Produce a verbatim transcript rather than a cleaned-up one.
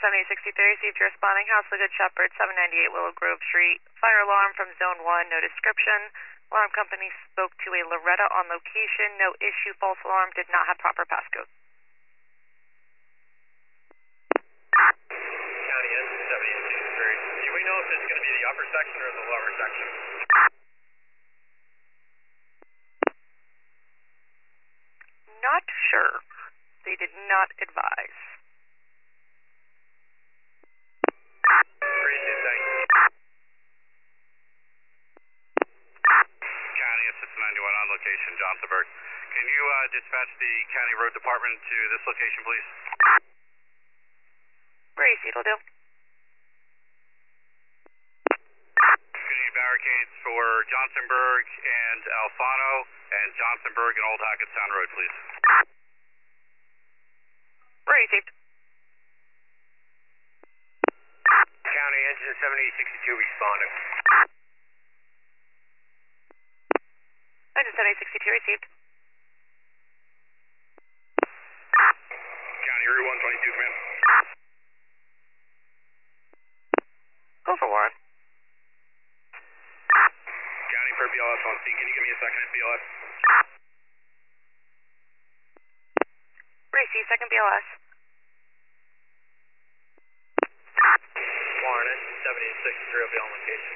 seventy sixty-three, received your responding house, the Good Shepherd, seven ninety-eight Willow Grove Street. Fire alarm from zone one, no description. Alarm company spoke to a Loretta on location, no issue, false alarm, did not have proper passcode. County engine seventy sixty-three. Do we know if this is going to be the upper section or the lower section? Not sure. They did not advise. Appreciate it, thank you. County Assistant ninety-one on location, Johnsonburg. Can you uh, dispatch the County Road Department to this location, please? Brace, it'll do. We need barricades for Johnsonburg and Alfano, and Johnsonburg and Old Hackettstown Road, please. Received. County engine seventy sixty-two responding. Engine seventy sixty-two, received. County Route one twenty-two, command. Go for Warren. County for B L S on scene. Can you give me a second at B L S? Receive, second B L S. Warren, engine seventy sixty-three will be on location.